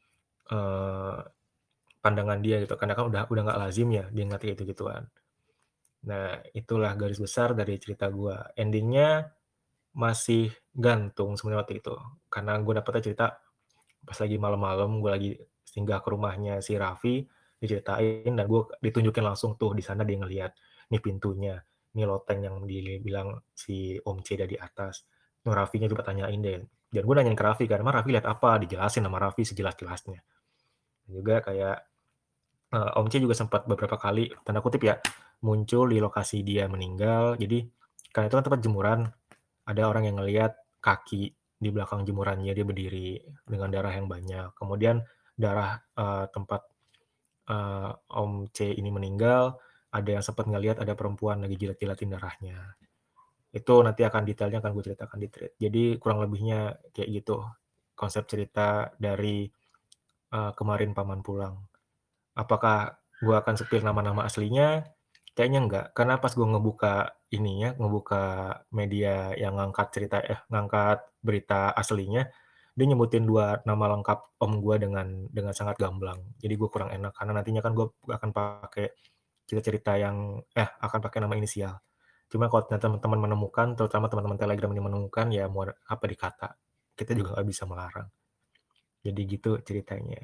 eee, pandangan dia gitu, karena kan udah udah nggak lazim ya dia ngeliat kayak gitu-gituan. Nah, itulah garis besar dari cerita gua. Ending-nya masih gantung sebenarnya waktu itu, karena gua dapetnya cerita pas lagi malam-malam, gua lagi singgah ke rumahnya si Raffi, diceritain dan gua ditunjukin langsung tuh di sana dia ngelihat, "Nih pintunya, nih loteng yang dibilang si Om C ada di atas." Tuh Raffinya coba tanyain deh, dan gua nanyain ke Raffi kan, "Emang Raffi lihat apa?" Dijelasin sama Raffi sejelas-jelasnya. Juga kayak, eee, Om C juga sempat beberapa kali, tanda kutip ya, muncul di lokasi dia meninggal. Jadi, kan itu kan tempat jemuran, ada orang yang ngelihat kaki di belakang jemurannya dia berdiri dengan darah yang banyak. Kemudian darah, eee, tempat, eee, Om C ini meninggal, ada yang sempet ngelihat ada perempuan lagi jilat-jilatin darahnya. Itu nanti akan detailnya akan gua ceritakan di thread. Jadi kurang lebihnya kayak gitu, konsep cerita dari, eee, Kemarin Paman Pulang. Apakah gue akan spill nama-nama aslinya? Kayaknya enggak, karena pas gue ngebuka ininya, ngebuka media yang ngangkat cerita eh, ngangkat berita aslinya, dia nyebutin dua nama lengkap om gue dengan dengan sangat gamblang. Jadi gue kurang enak karena nantinya kan gue akan pakai cerita-cerita yang eh, akan pakai nama inisial. Cuma kalau ternyata teman-teman menemukan, terutama teman-teman Telegram ini menemukan, ya mau apa dikata, kita juga nggak bisa melarang. Jadi gitu ceritanya.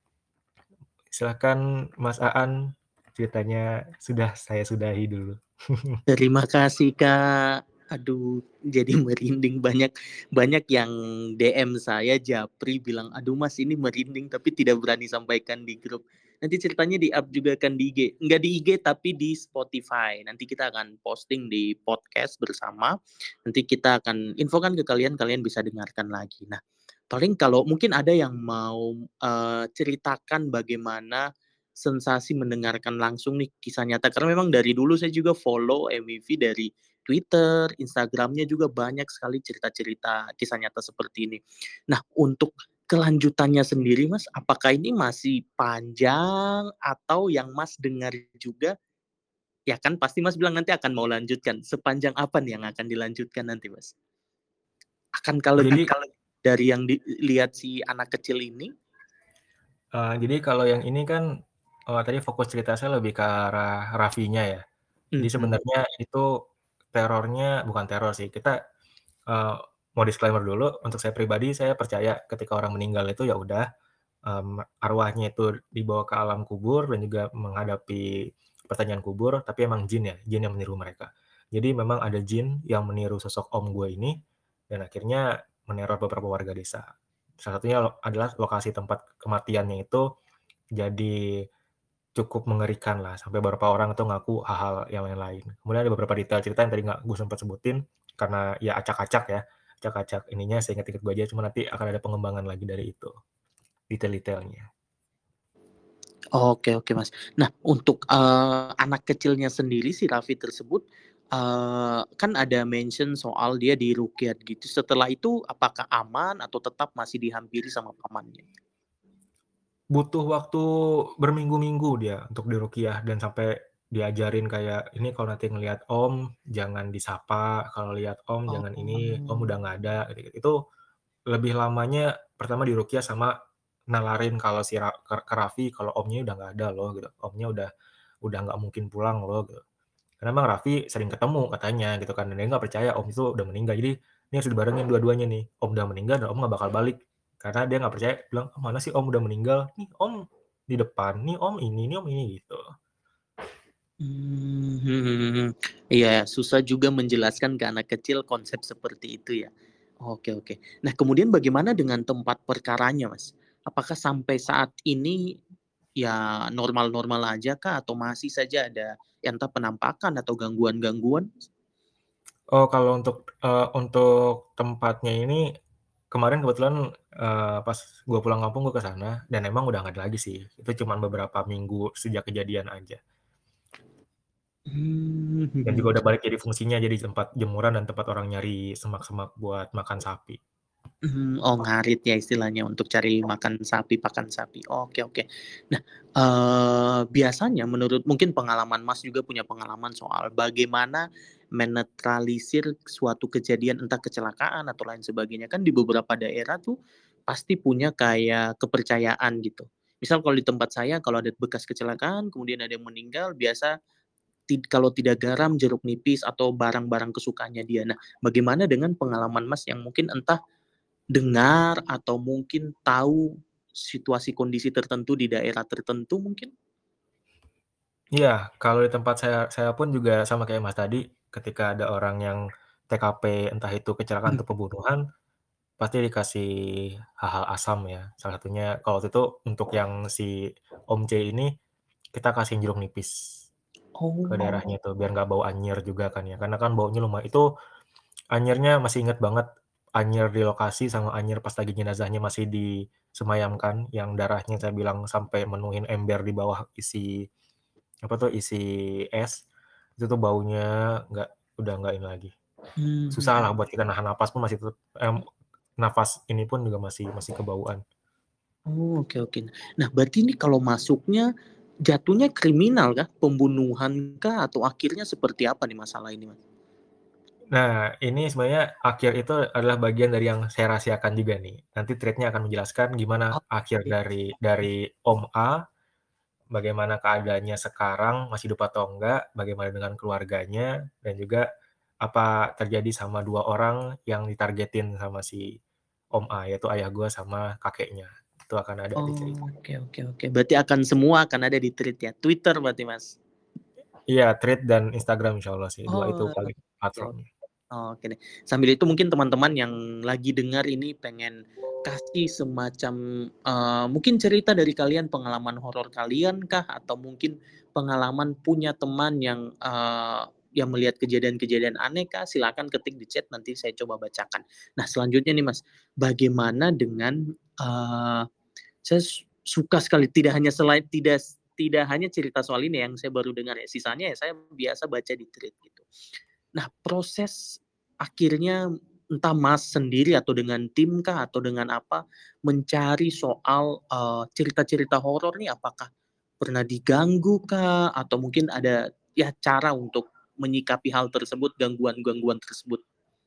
Silakan Mas Aan, ceritanya sudah saya sudahi dulu. Terima kasih, Kak. Aduh, jadi merinding. Banyak banyak yang D M saya japri bilang, "Aduh Mas, ini merinding," tapi tidak berani sampaikan di grup. Nanti ceritanya di-up juga kan di I G. Enggak di I G tapi di Spotify. Nanti kita akan posting di podcast bersama. Nanti kita akan infokan ke kalian, kalian bisa dengarkan lagi. Nah, paling kalau mungkin ada yang mau, eee, ceritakan bagaimana sensasi mendengarkan langsung nih kisah nyata, karena memang dari dulu saya juga follow M W V dari Twitter, Instagram-nya juga banyak sekali cerita-cerita kisah nyata seperti ini. Nah, untuk kelanjutannya sendiri Mas, apakah ini masih panjang atau yang Mas dengar juga, ya kan pasti Mas bilang nanti akan mau lanjutkan, sepanjang apa nih yang akan dilanjutkan nanti Mas? Akankah Oh lebih jadi dari yang dilihat si anak kecil ini? eee, jadi kalau yang ini kan, eee, tadi fokus cerita saya lebih ke arah Raffinya ya. Jadi Mhm. sebenarnya itu terornya bukan teror sih, kita, eee, mau disclaimer dulu, untuk saya pribadi saya percaya ketika orang meninggal itu ya udah, mmm, arwahnya itu dibawa ke alam kubur dan juga menghadapi pertanyaan kubur, tapi emang jin ya, jin yang meniru mereka. Jadi memang ada jin yang meniru sosok om gue ini, dan akhirnya meneror beberapa warga desa. Salah satunya lo adalah lokasi tempat kematiannya itu jadi cukup mengerikan lah, sampai beberapa orang tuh ngaku hal-hal yang lain-lain. Kemudian ada beberapa detail cerita yang tadi nggak gue sempat sebutin, karena ya acak-acak ya, acak-acak ininya seinget-inget gue aja, cuma nanti akan ada pengembangan lagi dari itu, detail-detailnya. Oke oke, Mas. Nah, untuk, eee, anak kecilnya sendiri si Raffi tersebut, eee, kan ada mention soal dia diruqyah gitu, setelah itu apakah aman atau tetap masih dihampiri sama pamannya? Butuh waktu berminggu-minggu dia untuk diruqyah dan sampai diajarin kayak, "Ini kalau nanti ngelihat om jangan disapa, kalau lihat om jangan ini, om Oh. udah nggak ada," gitu-gitu. Itu lebih lamanya pertama diruqyah sama nalarin kalau si Ra ke ke Raffi kalau omnya udah nggak ada loh gitu, omnya udah udah nggak mungkin pulang loh gitu. Karena emang Raffi sering ketemu katanya gitu kan, dan dia nggak percaya om itu udah meninggal. Jadi ini harus dibarengin dua-duanya nih, om udah meninggal dan om nggak bakal balik. Karena dia nggak percaya, bilang, "Ah, mana sih om udah meninggal? Nih om di depan, nih om ini, nih om ini," gitu. Mmm, mhm mhm. Iya, susah juga menjelaskan ke anak kecil konsep seperti itu ya. Oke oke. Nah, kemudian bagaimana dengan tempat perkaranya, Mas? Apakah sampai saat ini, ya normal-normal aja kah atau masih saja ada, ya entah penampakan atau gangguan-gangguan? Oh, kalau untuk, eee, untuk tempatnya ini, kemarin kebetulan, eee, pas gua pulang kampung gua ke sana dan emang udah nggak ada lagi sih. Itu cuman beberapa minggu sejak kejadian aja. Mmm, Dan mhm. juga udah balik jadi fungsinya, jadi tempat jemuran dan tempat orang nyari semak-semak buat makan sapi. Mhm, oh ngarit ya istilahnya untuk cari makan sapi, pakan sapi. Oke oke. Nah, eee, biasanya menurut mungkin pengalaman Mas juga punya pengalaman soal bagaimana menetralisir suatu kejadian, entah kecelakaan atau lain sebagainya. Kan di beberapa daerah tuh pasti punya kayak kepercayaan gitu. Misal kalau di tempat saya kalau ada bekas kecelakaan, kemudian ada yang meninggal, biasa tid kalau tidak garam, jeruk nipis, atau barang-barang kesukaannya dia. Nah, bagaimana dengan pengalaman Mas yang mungkin entah dengar atau mungkin tahu situasi kondisi tertentu di daerah tertentu mungkin? Iya, kalau di tempat saya saya pun juga sama kayak Mas tadi, ketika ada orang yang T K P entah itu kecelakaan Mhm. atau pembunuhan, pasti dikasih hal-hal asam ya. Salah satunya kalau waktu itu untuk yang si Om C ini, kita kasihin jeruk nipis ke daerahnya Oh. itu, biar nggak bau anyir juga kan ya, karena kan baunya luma itu anyirnya masih inget banget, anyir di lokasi sama anyir pas lagi jenazahnya masih disemayamkan, yang darahnya saya bilang sampai menuhin ember di bawah isi apa tuh, isi es, itu tuh baunya nggak udah nggak ini lagi, Mmm, susah lah mhm. buat kita nahan napas pun masih tetep mmm, nafas ini pun juga masih masih kebauan. Oh, oke oke. Nah, berarti ini kalau masuknya jatuhnya kriminal kah? Pembunuhan kah? Atau akhirnya seperti apa nih masalah ini, Mas? Nah, ini sebenarnya akhir itu adalah bagian dari yang saya rahasiakan juga nih. Nanti thread-nya akan menjelaskan gimana akhir Oke. dari dari Om A, bagaimana keadaannya sekarang, masih hidup atau enggak, bagaimana dengan keluarganya, dan juga apa terjadi sama dua orang yang ditargetin sama si Om A, yaitu ayah gue sama kakeknya. Itu akan ada di cerita. Oke oke oke. Berarti akan semua akan ada di thread ya? Twitter berarti, Mas? Iya, thread dan Instagram insya Allah sih, dua itu Oh, paling oke oke. platformnya. Oke deh. Sambil itu mungkin teman-teman yang lagi dengar ini pengen kasih semacam, eee, mungkin cerita dari kalian, pengalaman horor kalian kah? Atau mungkin pengalaman punya teman yang, eee, yang melihat kejadian-kejadian aneh kah? Silakan ketik di chat nanti saya coba bacakan. Nah selanjutnya nih Mas, bagaimana dengan, eee, saya su suka sekali tidak hanya selain tidak tidak hanya cerita soal ini yang saya baru dengar ya, sisanya ya saya biasa baca di thread gitu. Nah, proses akhirnya entah Mas sendiri atau dengan tim kah atau dengan apa, mencari soal, eee, cerita-cerita horor nih apakah pernah diganggu kah? Atau mungkin ada ya cara untuk menyikapi hal tersebut, gangguan-gangguan tersebut?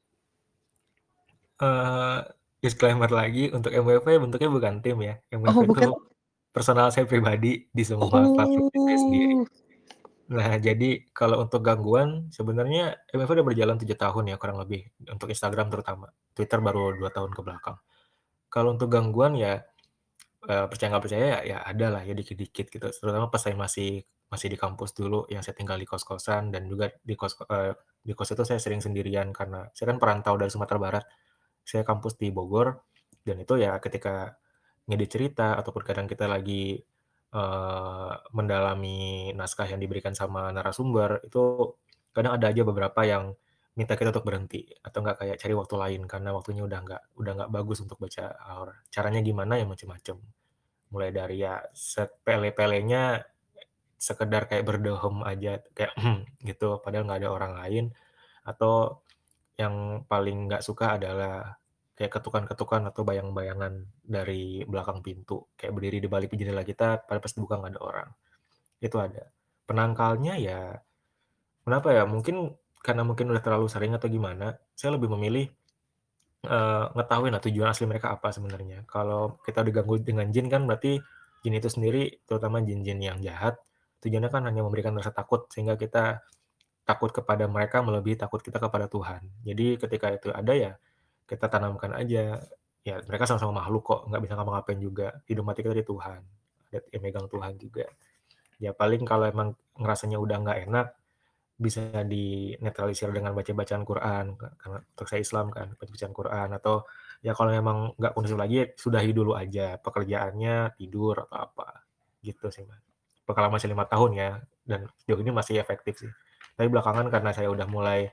Eee, disclaimer lagi untuk M W F bentuknya bukan tim ya, M W F Oh itu bukan? personal saya pribadi di semua platform saya sendiri. Oh. Nah, jadi kalau untuk gangguan sebenarnya M W F udah berjalan tujuh tahun ya kurang lebih, untuk Instagram terutama. Twitter baru dua tahun ke belakang. Kalau untuk gangguan ya, eee, percaya nggak percaya ya ya ada lah ya dikit-dikit gitu, terutama pas saya masih masih di kampus dulu yang saya tinggal di kos-kosan dan juga di kos eee, di kos itu saya sering sendirian karena saya kan perantau dari Sumatera Barat. Saya kampus di Bogor, dan itu ya ketika ngedit cerita ataupun kadang kita lagi, eee, mendalami naskah yang diberikan sama narasumber, itu kadang ada aja beberapa yang minta kita untuk berhenti, atau enggak kayak cari waktu lain karena waktunya udah nggak udah nggak bagus untuk baca horor. Caranya gimana ya macem-macem, mulai dari ya sepele-pelenya sekedar kayak berdehem aja kayak gitu padahal nggak ada orang lain, atau yang paling nggak suka adalah kayak ketukan-ketukan atau bayang-bayangan dari belakang pintu, kayak berdiri di balik jendela kita, padahal pas dibuka nggak ada orang, itu ada. Penangkalnya ya, kenapa ya, mungkin karena mungkin udah terlalu sering atau gimana, saya lebih memilih, eee, ngetahuin lah tujuan asli mereka apa sebenarnya. Kalau kita diganggu dengan jin kan berarti jin itu sendiri, terutama jin-jin yang jahat, tujuannya kan hanya memberikan rasa takut sehingga kita takut kepada mereka melebihi takut kita kepada Tuhan. Jadi ketika itu ada ya, kita tanamkan aja, ya mereka sama-sama makhluk kok, nggak bisa ngapa-ngapain juga, hidup mati kita di Tuhan, yang megang Tuhan juga. Ya paling kalau emang ngerasanya udah nggak enak, bisa dinetralisir dengan baca bacaan Quran, karena untuk saya Islam kan, baca bacaan Quran, atau ya kalau memang nggak kondusif lagi, sudahi dulu aja pekerjaannya, tidur atau apa, gitu sih Mas. Pengalaman saya lima tahun ya, dan sejauh ini masih efektif sih. Tapi belakangan karena saya udah mulai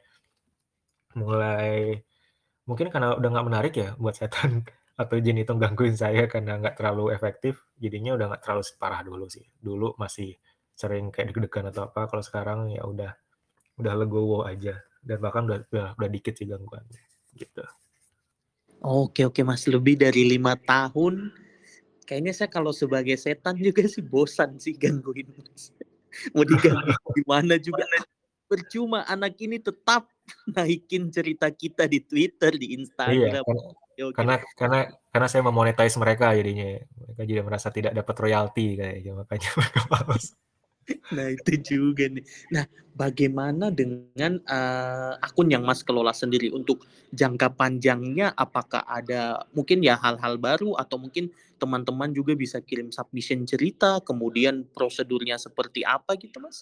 mulai mungkin karena udah nggak menarik ya buat setan atau jin itu gangguin saya karena nggak terlalu efektif, jadinya udah nggak terlalu separah dulu sih. Dulu masih sering kayak deg-degan atau apa, kalau sekarang ya udah udah legowo aja dan bahkan udah udah udah dikit sih gangguannya, gitu. Oke oke Mas, lebih dari lima tahun, kayaknya saya kalau sebagai setan juga sih bosan sih gangguin Mas. Mau diganggu gimana juga, percuma anak ini tetap naikin cerita kita di Twitter, di Iya, Instagram. karena Oke oke karena deh. karena karena saya me-monetize mereka jadinya, mereka jadi merasa tidak dapat royalti kayaknya, makanya mereka males. Nah itu juga nih. Nah bagaimana dengan, eee, akun yang Mas kelola sendiri untuk jangka panjangnya apakah ada mungkin ya hal-hal baru atau mungkin teman-teman juga bisa kirim submission cerita, kemudian prosedurnya seperti apa gitu Mas?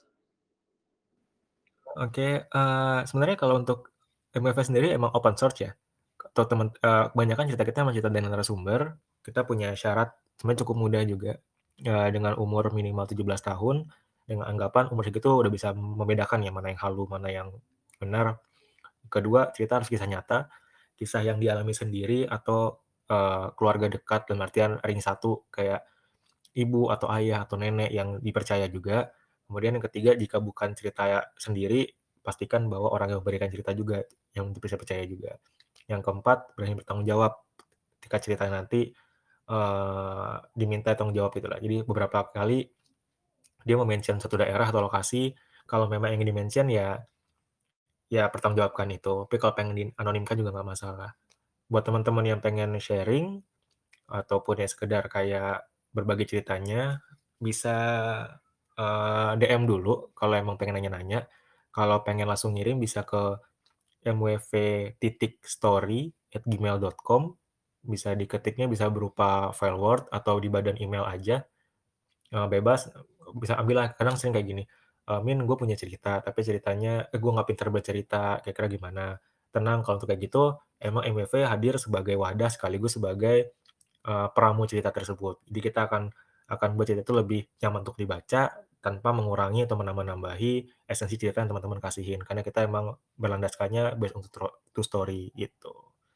Oke, eee, sebenarnya kalau untuk M W F sendiri emang open source ya, atau temen eee, kebanyakan cerita kita emang cerita dari narasumber, kita punya syarat sebenarnya cukup mudah juga, eee, dengan umur minimal tujuh belas tahun, dengan anggapan umur segitu udah bisa membedakan ya mana yang halu, mana yang benar. Kedua, cerita harus kisah nyata, kisah yang dialami sendiri atau, eee, keluarga dekat dalam artian ring satu kayak ibu atau ayah atau nenek yang dipercaya juga. Kemudian yang ketiga, jika bukan cerita sendiri, pastikan bahwa orang yang memberikan cerita juga yang bisa percaya juga. Yang keempat, berani bertanggung jawab ketika cerita nanti, eee, diminta tanggung jawab itulah. Jadi beberapa kali dia me-mention suatu daerah atau lokasi, kalau memang ingin di-mention ya ya pertanggungjawabkan itu, tapi kalau pengen dianonimkan juga nggak masalah. Buat teman-teman yang pengen sharing, ataupun ya sekedar kayak berbagi ceritanya, bisa, eee, D M dulu kalau emang pengen nanya-nanya. Kalau pengen langsung ngirim bisa ke m w v titik story at gmail dot com, bisa diketiknya bisa berupa file Word atau di badan email aja, eee, bebas, bisa ambillah. Kadang sering kayak gini, eee, "Min, gue punya cerita, tapi ceritanya eh, gue nggak pinter bercerita, kira-kira gimana?" Tenang, kalau untuk kayak gitu, emang M W V hadir sebagai wadah sekaligus sebagai Eee, peramu cerita tersebut. Jadi kita akan akan buat cerita itu lebih nyaman untuk dibaca, tanpa mengurangi atau menambah-nambahi esensi cerita yang teman-teman kasihin, karena kita emang berlandaskannya based on true true story gitu.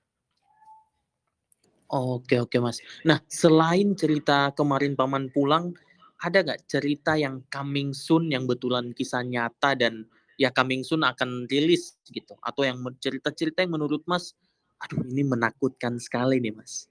Oke oke, Mas. Nah, selain cerita kemarin paman pulang, ada nggak cerita yang coming soon yang betulan kisah nyata dan ya coming soon akan rilis gitu? Atau yang me cerita-cerita yang menurut Mas, aduh ini menakutkan sekali nih, Mas?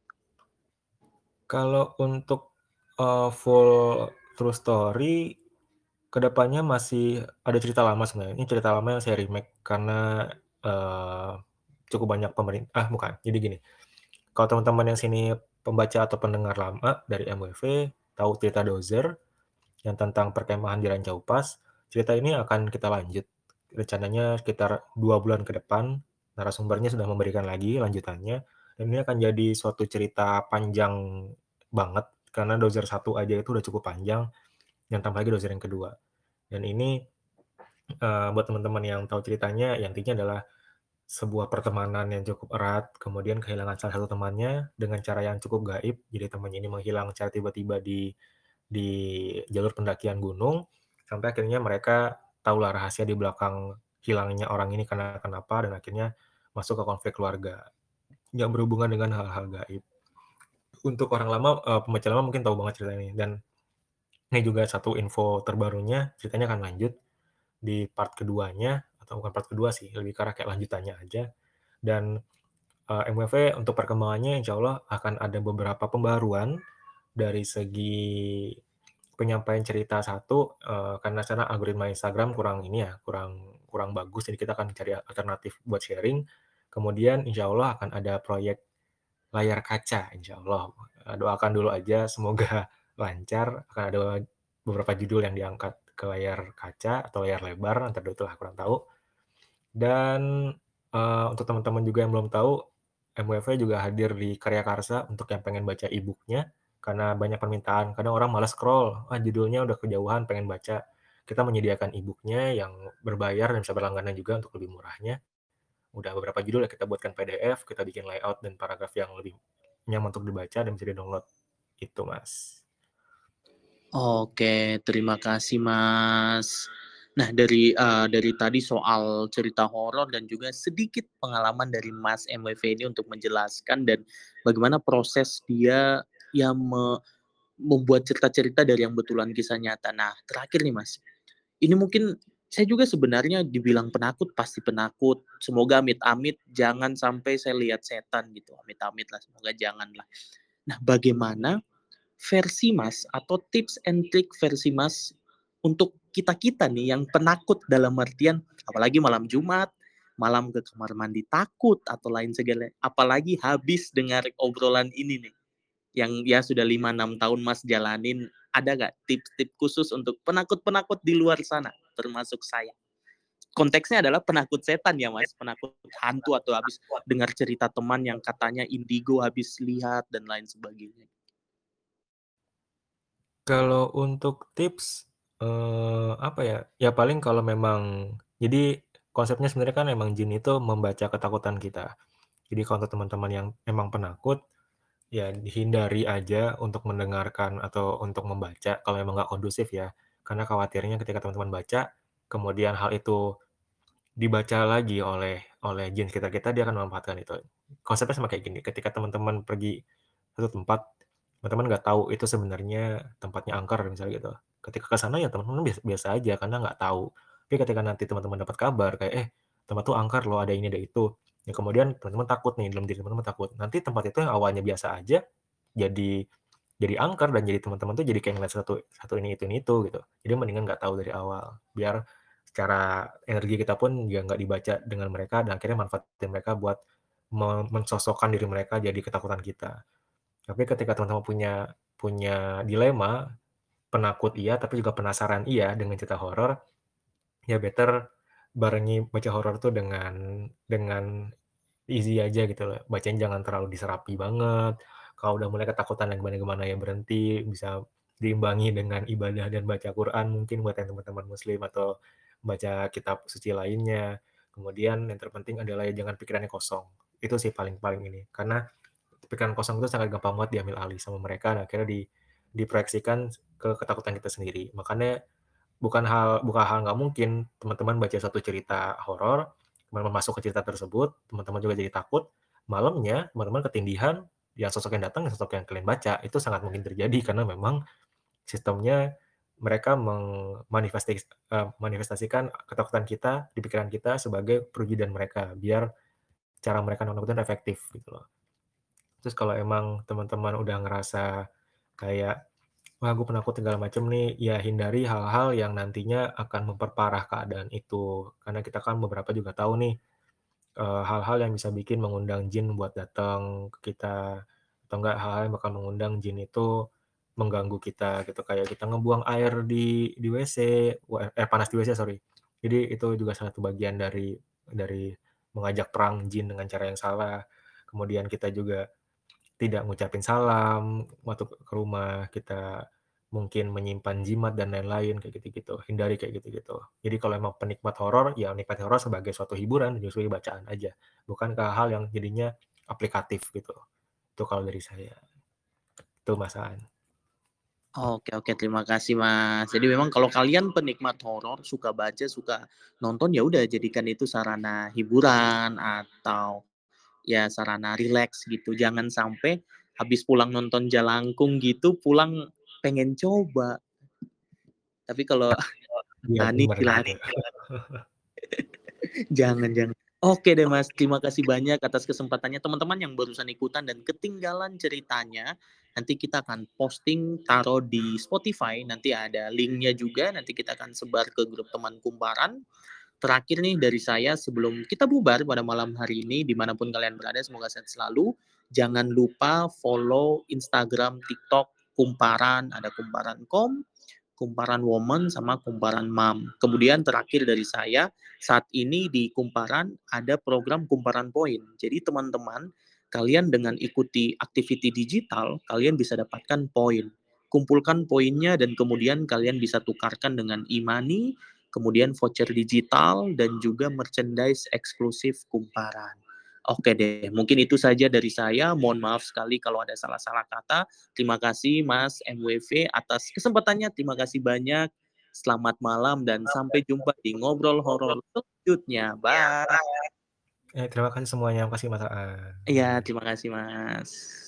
Kalau untuk, eee, full true story, ke depannya masih ada cerita lama sebenarnya. Ini cerita lama yang saya remake karena, eee, cukup banyak pemerin ah bukan, jadi gini, kalau teman-teman yang sini pembaca atau pendengar lama dari M W V, tahu cerita Dozer yang tentang perkemahan di Rancau Pas, cerita ini akan kita lanjut. Rencananya sekitar dua bulan ke depan, narasumbernya sudah memberikan lagi lanjutannya, dan ini akan jadi suatu cerita panjang banget, karena Dozer satu aja itu udah cukup panjang, dan tambah lagi Dozer yang kedua. Dan ini, eee, buat teman-teman yang tahu ceritanya, ya intinya adalah sebuah pertemanan yang cukup erat, kemudian kehilangan salah satu temannya dengan cara yang cukup gaib. Jadi temannya ini menghilang secara tiba-tiba di di jalur pendakian gunung, sampai akhirnya mereka tahulah rahasia di belakang hilangnya orang ini karena kenapa, dan akhirnya masuk ke konflik keluarga, yang berhubungan dengan hal-hal gaib. Untuk orang lama, eee, pembaca lama mungkin tahu banget cerita ini, dan ini juga satu info terbarunya, ceritanya akan lanjut di part keduanya, atau bukan part kedua sih, lebih ke arah kayak lanjutannya aja, dan, eee, M W V untuk perkembangannya insyaallah akan ada beberapa pembaruan dari segi penyampaian cerita satu, eee, karena sana algoritma Instagram kurang ini ya, kurang kurang bagus, jadi kita akan cari alternatif buat sharing. Kemudian insyaallah akan ada proyek layar kaca, insyaallah, eee, doakan dulu aja semoga lancar, akan ada beberapa judul yang diangkat ke layar kaca atau layar lebar, antara dua itulah, kurang tahu. Dan, eee, untuk teman-teman juga yang belum tahu, M W V juga hadir di Karya Karsa untuk yang pengen baca e-book-nya, karena banyak permintaan. Kadang orang malas scroll, "Ah, judulnya udah kejauhan, pengen baca." Kita menyediakan e-book-nya yang berbayar dan bisa berlangganan juga untuk lebih murahnya. Udah beberapa judul yang kita buatkan P D F, kita bikin layout dan paragraf yang lebih nyaman untuk dibaca dan bisa di-download, gitu, Mas. Oke, terima kasih, Mas. Nah, dari, eee, dari tadi soal cerita horor dan juga sedikit pengalaman dari Mas M W V ini untuk menjelaskan dan bagaimana proses dia ya me membuat cerita-cerita dari yang betulan kisah nyata. Nah, terakhir nih, Mas, ini mungkin saya juga sebenarnya dibilang penakut, pasti penakut. Semoga amit-amit jangan sampai saya lihat setan gitu, amit-amit lah, semoga janganlah. Nah, bagaimana versi Mas atau tips and trick versi Mas untuk kita-kita nih yang penakut dalam artian apalagi malam Jumat, malam ke kamar mandi takut atau lain segala apalagi habis dengar obrolan ini nih, yang ya sudah lima enam tahun Mas jalanin, ada nggak tips-tips khusus untuk penakut-penakut di luar sana, termasuk saya? Konteksnya adalah penakut setan ya Mas, penakut hantu atau habis dengar cerita teman yang katanya indigo habis lihat dan lain sebagainya. Kalau untuk tips, eee, apa ya, ya paling kalau memang jadi konsepnya sebenarnya kan emang jin itu membaca ketakutan kita. Jadi kalau untuk teman-teman yang emang penakut, ya dihindari aja untuk mendengarkan atau untuk membaca kalau emang nggak kondusif ya. Karena khawatirnya ketika teman-teman baca, kemudian hal itu dibaca lagi oleh oleh jin sekitar kita, dia akan memanfaatkan itu. Konsepnya sama kayak gini, ketika teman-teman pergi satu tempat, teman-teman nggak tahu itu sebenarnya tempatnya angker misalnya gitu. Ketika ke sana ya teman-teman biasa biasa aja karena nggak tahu. Tapi ketika nanti teman-teman dapat kabar kayak, "Eh, tempat tuh angker loh, ada ini, ada itu." Ya kemudian teman-teman takut nih, dalam diri teman-teman takut. Nanti tempat itu yang awalnya biasa aja, jadi jadi angker dan jadi teman-teman tuh jadi kayak ngeliat satu satu ini, itu ini, itu, gitu. Jadi mendingan nggak tahu dari awal, biar secara energi kita pun ya nggak dibaca dengan mereka dan akhirnya manfaatin mereka buat me mensosokkan diri mereka jadi ketakutan kita. Tapi ketika teman-teman punya punya dilema, penakut iya, tapi juga penasaran iya dengan cerita horor, ya better barengi baca horor tuh dengan dengan easy aja gitu loh, bacanya jangan terlalu diserapi banget, kalau udah mulai ketakutan yang gimana-gimana ya berhenti, bisa diimbangi dengan ibadah dan baca Quran mungkin buat yang teman-teman muslim atau baca kitab suci lainnya. Kemudian yang terpenting adalah ya jangan pikirannya kosong, itu sih paling paling ini, karena pikiran kosong itu sangat gampang banget diambil alih sama mereka dan akhirnya di diproyeksikan ke ketakutan kita sendiri. Makanya bukan hal bukan hal nggak mungkin teman-teman baca satu cerita horor, teman-teman masuk ke cerita tersebut, teman-teman juga jadi takut, malamnya teman-teman ketindihan, yang sosok yang datang, yang sosok yang kalian baca, itu sangat mungkin terjadi karena memang sistemnya mereka mengmanifestis eee, manifestasikan ketakutan kita di pikiran kita sebagai perwujudan mereka, biar cara mereka nakut-nakutin efektif gitu loh. Terus kalau emang teman-teman udah ngerasa kayak, "Wah, gue penakut segala macem nih," ya hindari hal-hal yang nantinya akan memperparah keadaan itu. Karena kita kan beberapa juga tahu nih, eee, hal-hal yang bisa bikin mengundang jin buat datang ke kita, atau enggak hal-hal yang bakal mengundang jin itu mengganggu kita gitu, kayak kita ngebuang air di di W C, wa air panas di W C, sorry. Jadi itu juga salah satu bagian dari dari mengajak perang jin dengan cara yang salah. Kemudian kita juga tidak ngucapin salam waktu ke rumah, kita mungkin menyimpan jimat dan lain-lain kayak gitu-gitu, hindari kayak gitu-gitu. Jadi kalau emang penikmat horor, ya nikmati horor sebagai suatu hiburan dan juga sebagai bacaan aja, bukan ke hal yang jadinya aplikatif gitu. Itu kalau dari saya. Itu Mas Aan. Oke oke, terima kasih, Mas. Jadi memang kalau kalian penikmat horor, suka baca, suka nonton, ya udah jadikan itu sarana hiburan atau ya sarana rileks gitu. Jangan sampai habis pulang nonton Jalangkung gitu, pulang pengen coba. Tapi kalau Iya panik bener gitu. silakan. Jangan jangan. Oke deh, Mas, terima kasih banyak atas kesempatannya. Teman-teman yang barusan ikutan dan ketinggalan ceritanya, nanti kita akan posting, taruh di Spotify, nanti ada linknya juga, nanti kita akan sebar ke grup teman kumparan. Terakhir nih dari saya sebelum kita bubar pada malam hari ini, dimanapun kalian berada, semoga sehat selalu. Jangan lupa follow Instagram, TikTok, Kumparan, ada kumparan titik com, Kumparan Woman, sama Kumparan Mom. Kemudian terakhir dari saya, saat ini di Kumparan ada program Kumparan Poin. Jadi teman-teman, kalian dengan ikuti activity digital, kalian bisa dapatkan poin. Kumpulkan poinnya dan kemudian kalian bisa tukarkan dengan e-money, kemudian voucher digital, dan juga merchandise eksklusif Kumparan. Oke deh, mungkin itu saja dari saya. Mohon maaf sekali kalau ada salah-salah kata. Terima kasih Mas M W V atas kesempatannya. Terima kasih banyak. Selamat malam dan sampai jumpa di ngobrol horor selanjutnya. Bye. Eh, terima kasih semuanya, makasih Mas Aan. Iya, terima kasih Mas.